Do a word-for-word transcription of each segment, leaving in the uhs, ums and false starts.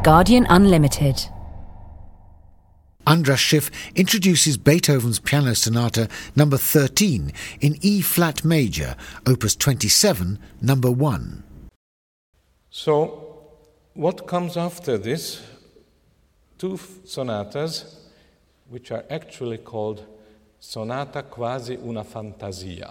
Guardian Unlimited. Andras Schiff introduces Beethoven's Piano Sonata number thirteen in E-flat major, opus twenty-seven, number one. So, what comes after this? Two f- sonatas, which are actually called Sonata Quasi una Fantasia.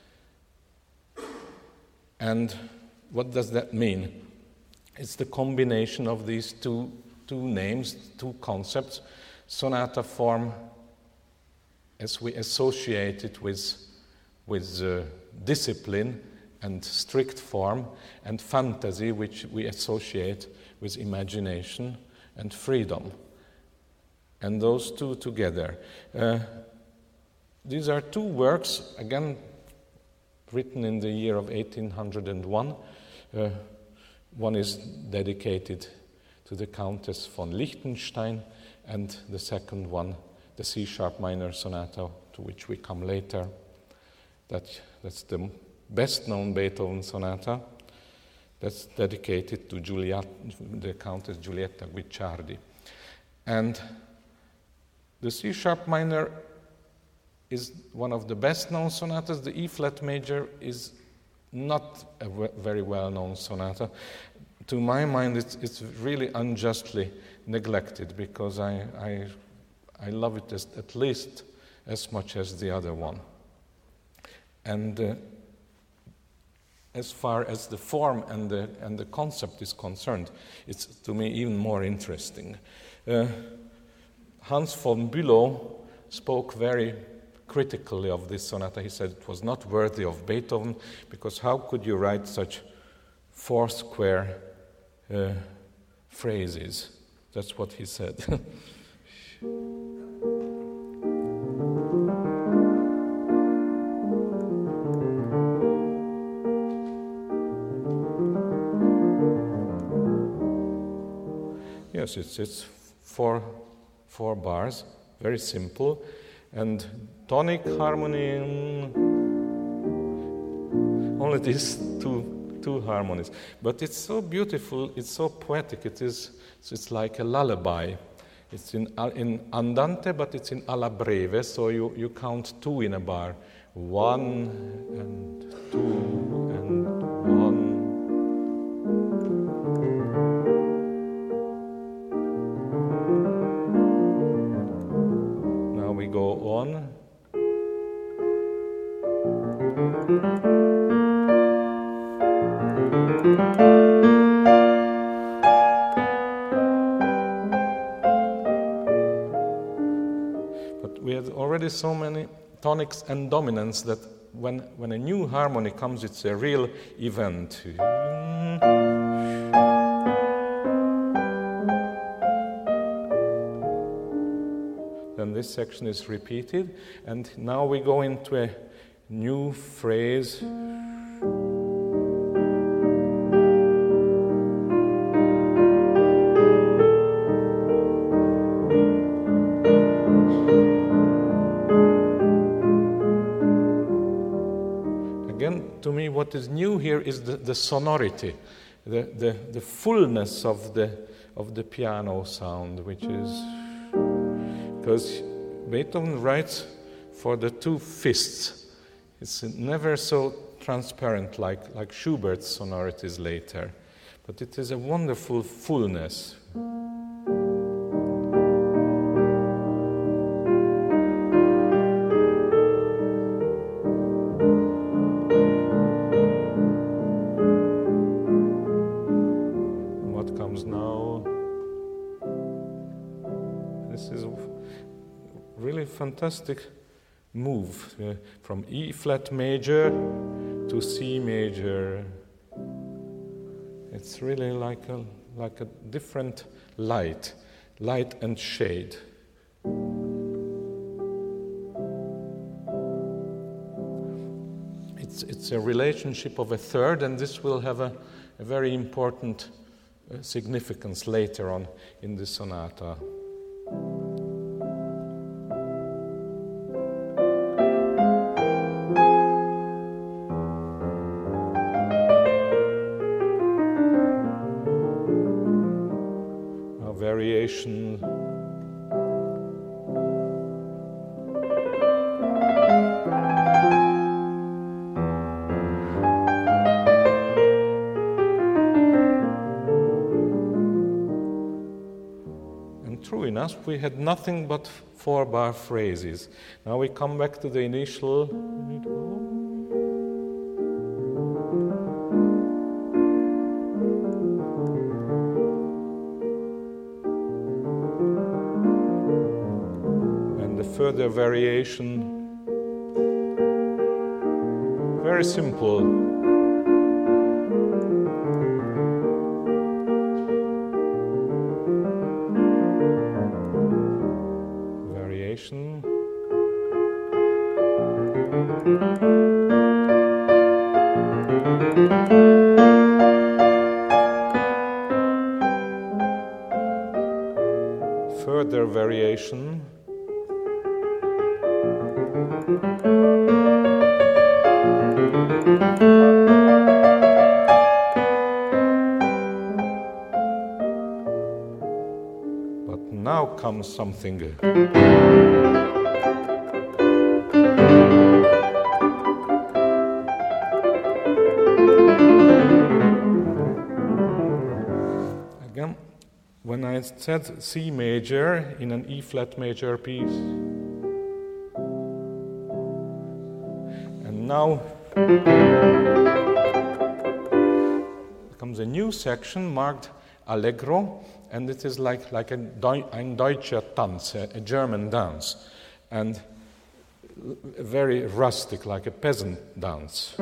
And what does that mean? It's the combination of these two, two names, two concepts. Sonata form, as we associate it with, with uh, discipline and strict form, and fantasy, which we associate with imagination and freedom. And those two together. Uh, these are two works, again, written in the year of eighteen oh one. Uh, one is dedicated to the Countess von Liechtenstein, and the second one, the C-sharp minor sonata, to which we come later. That, that's the best-known Beethoven sonata. That's dedicated to Giulietta, the Countess Giulietta Guicciardi. And the C-sharp minor is one of the best-known sonatas. The E-flat major is not a w- very well-known sonata. To my mind, it's, it's really unjustly neglected, because I, I, I love it as, at least as much as the other one. And uh, as far as the form and the, and the concept is concerned, it's to me even more interesting. Uh, Hans von Bülow spoke very critically of this sonata. He said it was not worthy of Beethoven, because how could you write such four square uh, phrases? That's what he said. Yes, it's it's four four bars, very simple, and tonic harmony. Only these two two harmonies, but it's so beautiful. It's so poetic. It is. It's like a lullaby. It's in in andante, but it's in alla breve. So you you count two in a bar, one and two and one. Go on. But we have already so many tonics and dominants that when, when a new harmony comes, it's a real event. Then this section is repeated, and now we go into a new phrase. Again, to me, what is new here is the, the sonority, the, the, the fullness of the, of the piano sound, which is... Because Beethoven writes for the two fists. It's never so transparent like, like Schubert's sonorities later. But it is a wonderful fullness. What comes now? This is really fantastic move uh, from E-flat major to C major. It's really like a like a different light, light and shade. It's it's a relationship of a third, and this will have a, a very important uh, significance later on in the sonata. variation. True enough, we had nothing but four-bar phrases. Now we come back to the initial. And the further variation, very simple. Further variation. But now comes something. When I said C major in an E flat major piece, and now comes a new section marked Allegro, and it is like, like a Deu- ein deutscher Tanz, a, a German dance, and very rustic, like a peasant dance.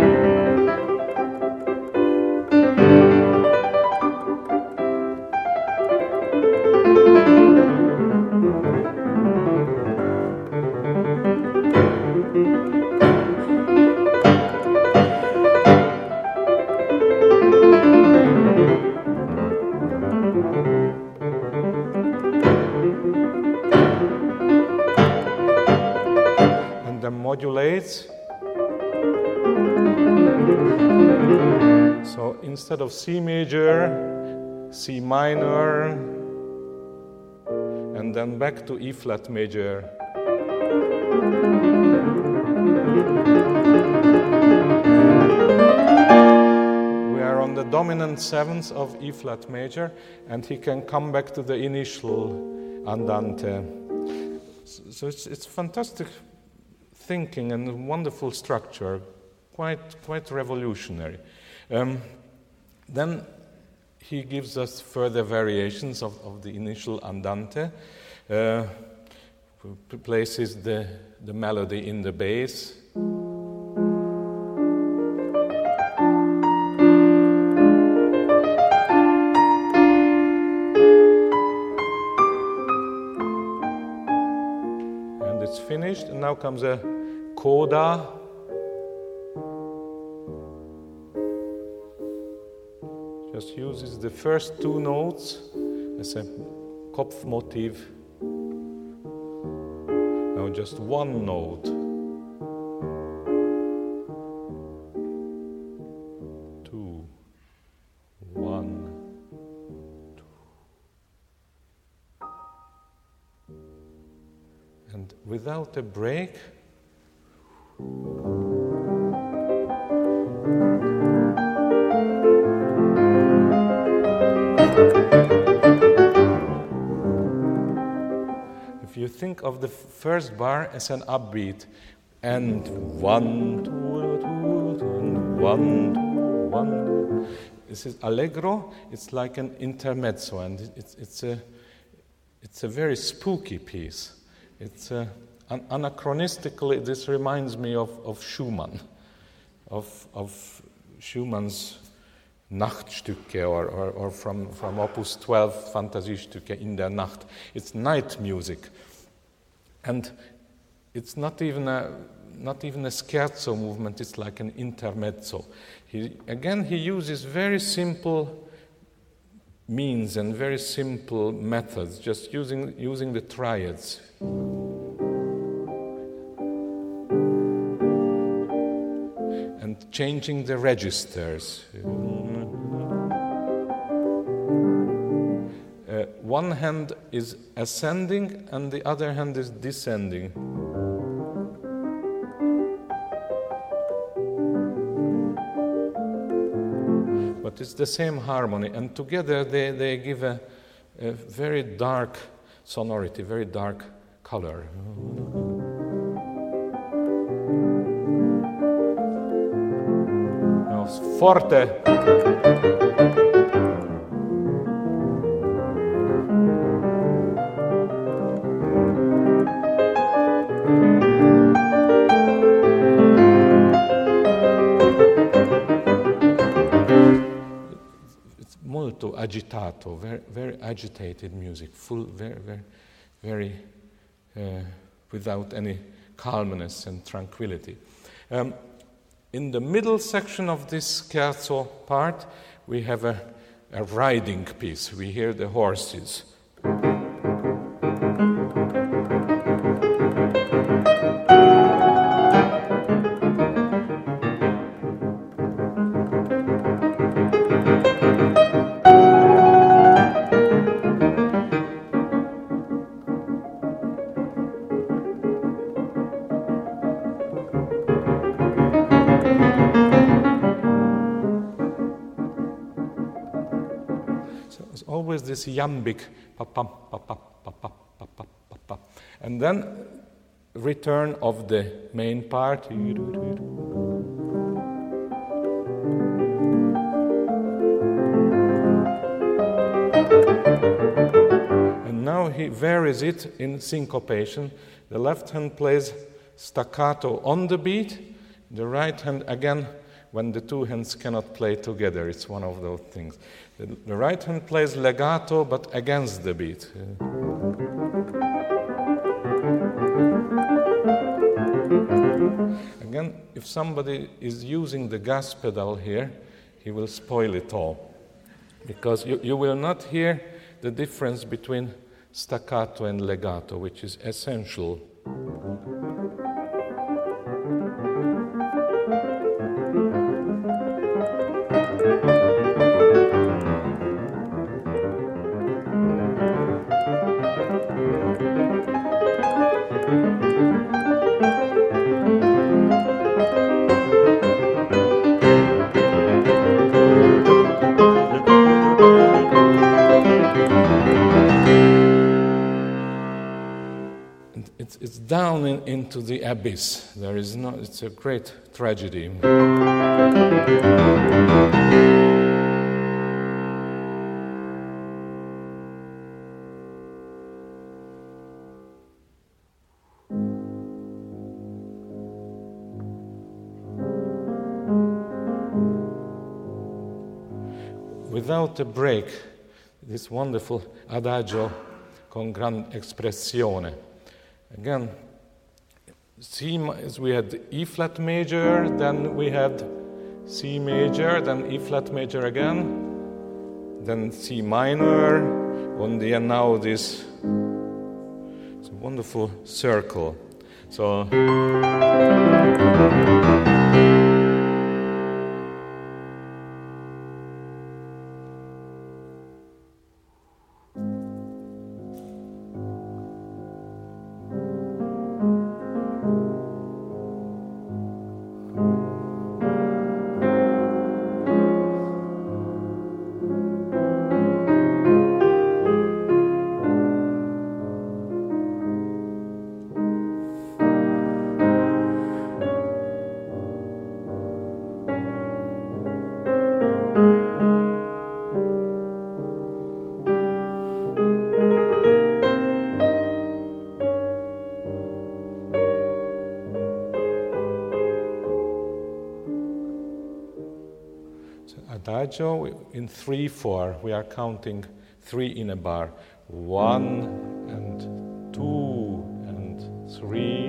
Modulates. So instead of C major, C minor, and then back to E flat major. We are on the dominant seventh of E flat major, and he can come back to the initial andante. So it's, it's fantastic thinking and wonderful structure, quite quite revolutionary. Um, then he gives us further variations of, of the initial andante, uh, places the, the melody in the bass. And it's finished, and now comes a coda. Just uses the first two notes as a Kopfmotiv. Now just one note. Two. One. Two. And without a break, if you think of the first bar as an upbeat, and one, two, two, two, one, two, one, two. This is allegro. It's like an intermezzo, and it's it's a it's a very spooky piece. It's a Anachronistically, this reminds me of, of Schumann, of, of Schumann's Nachtstücke, or, or, or from, from Opus twelve, Fantasiestücke in der Nacht. It's night music, and it's not even a not even a scherzo movement. It's like an intermezzo. He, again, he uses very simple means and very simple methods, just using using the triads. And changing the registers. Uh, Uh, one hand is ascending and the other hand is descending. But it's the same harmony, and together they, they give a, a very dark sonority, very dark color. Now, forte. Molto agitato, very, very agitated music, full, very, very, very, uh, without any calmness and tranquility. Um, in the middle section of this scherzo part, we have a, a riding piece. We hear the horses. Always this iambic, and then return of the main part. And now he varies it in syncopation. The left hand plays staccato on the beat, the right hand again when the two hands cannot play together. It's one of those things. The, the right hand plays legato, but against the beat. Again, if somebody is using the gas pedal here, he will spoil it all. Because you, you will not hear the difference between staccato and legato, which is essential. It's, it's down in, into the abyss. There is no. It's a great tragedy. Without a break, this wonderful adagio con gran espressione. Again, C, we had E flat major, then we had C major, then E flat major again, then C minor, and then now this it's a wonderful circle. So. Adagio in three four. We are counting three in a bar. One and two and three.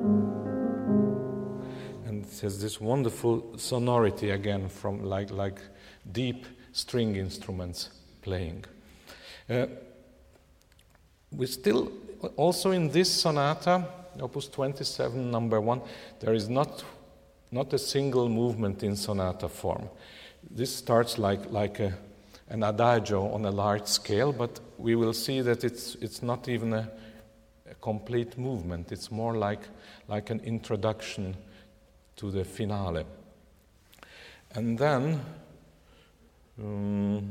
And it has this wonderful sonority again from like like deep string instruments playing. Uh, we still also in this sonata, Opus twenty-seven, number one, there is not not a single movement in sonata form. This starts like, like a, an adagio on a large scale, but we will see that it's it's not even a, a complete movement. It's more like like an introduction to the finale. And then um,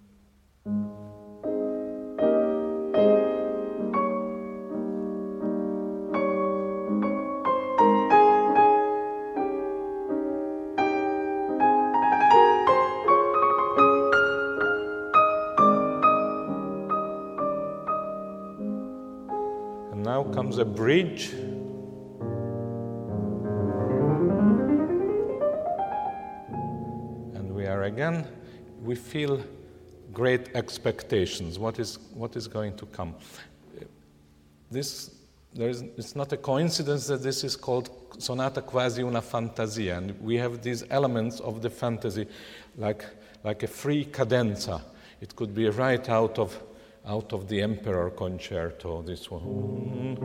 now comes a bridge. And we are again, we feel great expectations. What is what is going to come? This there is it's not a coincidence that this is called sonata quasi una fantasia, and we have these elements of the fantasy like like a free cadenza. It could be right out of out of the Emperor Concerto, this one.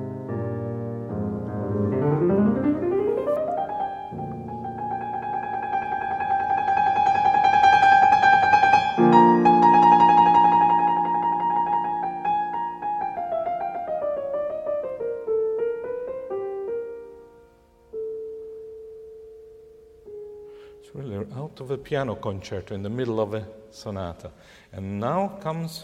It's really out of a piano concerto in the middle of a sonata. And now comes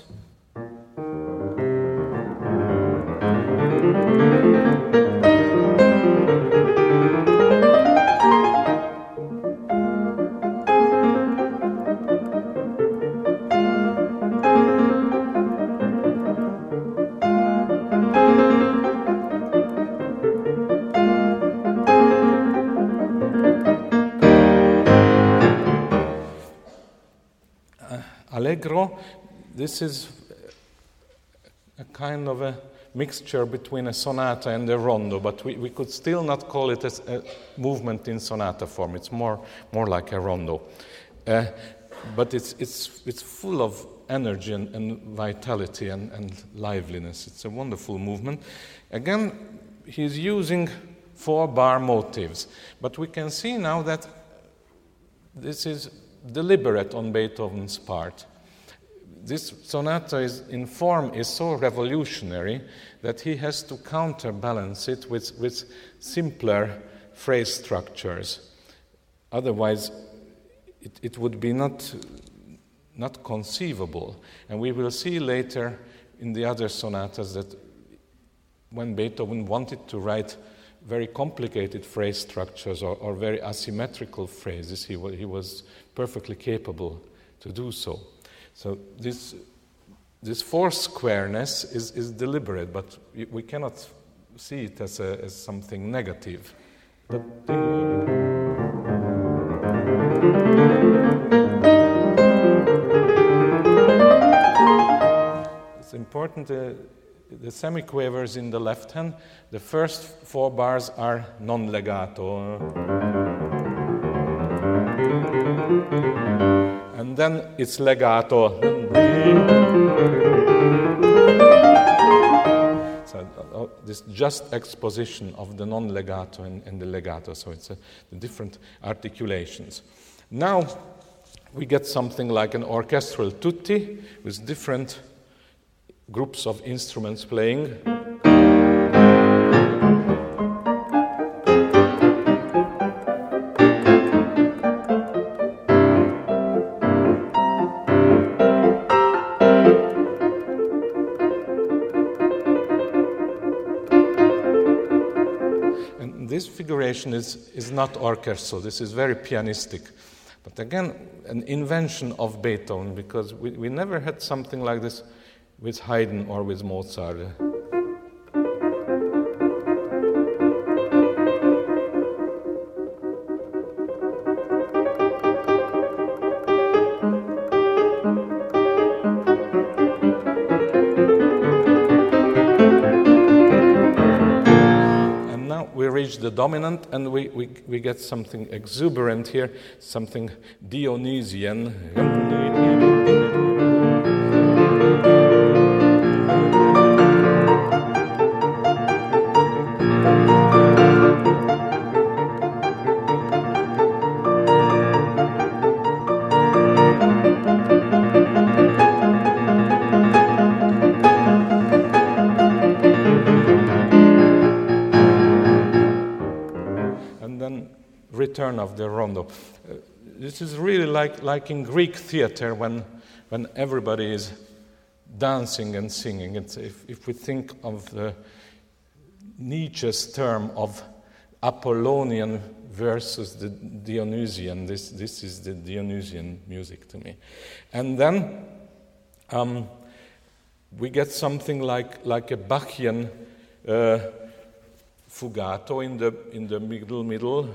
Allegro. This is a kind of a mixture between a sonata and a rondo, but we, we could still not call it as a movement in sonata form. It's more more like a rondo. Uh, but it's it's it's full of energy and, and vitality and, and liveliness. It's a wonderful movement. Again, he's using four bar motives, but we can see now that this is deliberate on Beethoven's part. This sonata is, in form is so revolutionary that he has to counterbalance it with, with simpler phrase structures. Otherwise, it, it would be not, not conceivable. And we will see later in the other sonatas that when Beethoven wanted to write very complicated phrase structures or, or very asymmetrical phrases, he, he was perfectly capable to do so. So this this four squareness is, is deliberate, but we cannot see it as, a, as something negative. It's important, uh, the semiquavers in the left hand, the first four bars are non-legato. And then it's legato. So uh, this just exposition of the non-legato and, and the legato. So it's a, the different articulations. Now we get something like an orchestral tutti with different groups of instruments playing. This figuration is, is not orchestral, this is very pianistic. But again, an invention of Beethoven, because we, we never had something like this with Haydn or with Mozart. The dominant, and we, we, we get something exuberant here, something Dionysian. return of the rondo. Uh, this is really like, like in Greek theater when, when everybody is dancing and singing. It's, if, if we think of the Nietzsche's term of Apollonian versus the Dionysian, this, this is the Dionysian music to me. And then um, we get something like, like a Bachian uh, fugato in the, in the middle middle.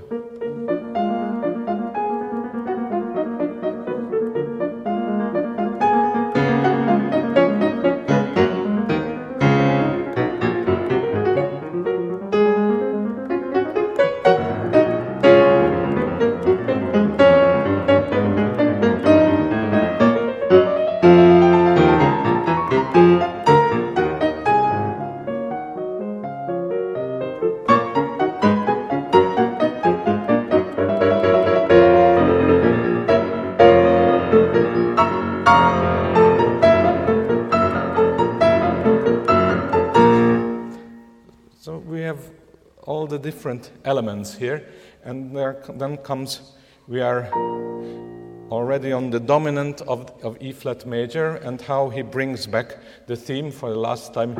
Different elements here, and there then comes, we are already on the dominant of, of E flat major, and how he brings back the theme for the last time.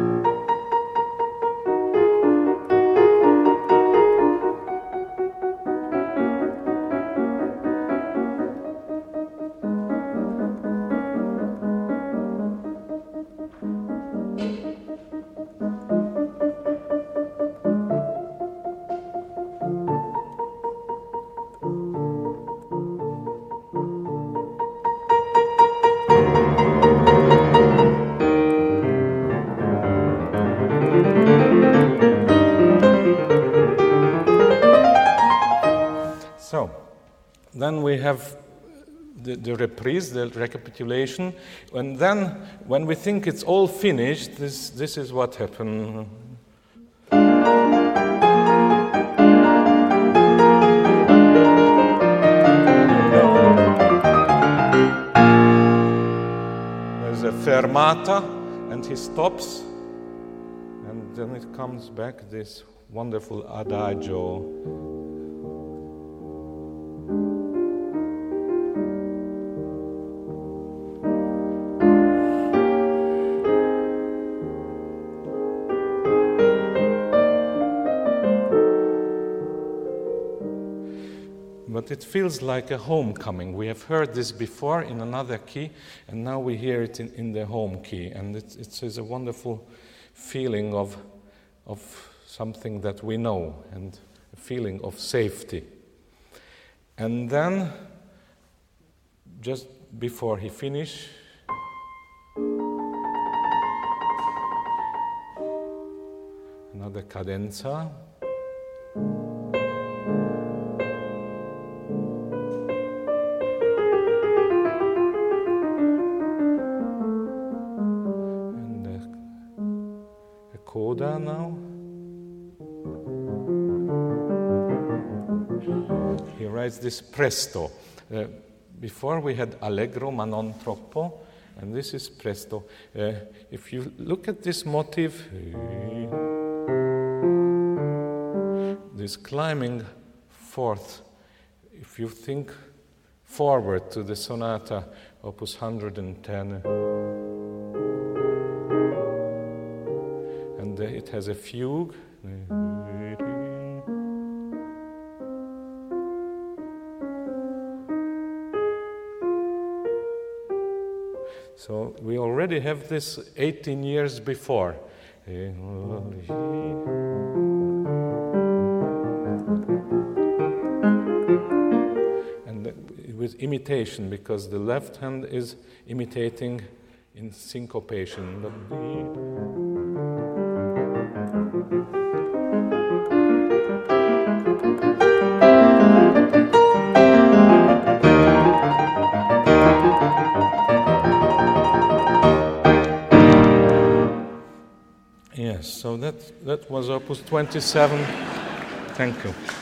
Then we have the, the reprise, the recapitulation, and then when we think it's all finished, this, this is what happened. There's a fermata, and he stops, and then it comes back, this wonderful adagio. But it feels like a homecoming. We have heard this before in another key, and now we hear it in, in the home key. And it, it is a wonderful feeling of, of something that we know, and a feeling of safety. And then, just before he finishes, another cadenza. Coda now. He writes this presto. Uh, before we had allegro ma non troppo, and this is presto. Uh, if you look at this motif, this climbing forth, if you think forward to the sonata opus one hundred ten, it has a fugue. So we already have this eighteen years before. And with imitation, because the left hand is imitating in syncopation. Yes, so that, that was Opus twenty-seven. Thank you.